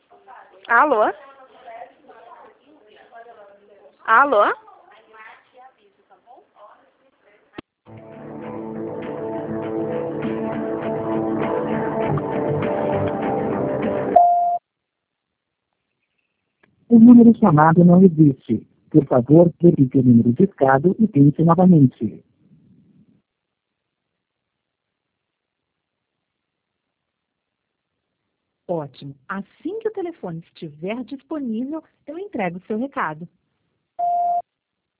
Alô? Alô? O número chamado não existe. Por favor, repita o número discado e tente novamente. Ótimo. Assim que o telefone estiver disponível, eu entrego o seu recado.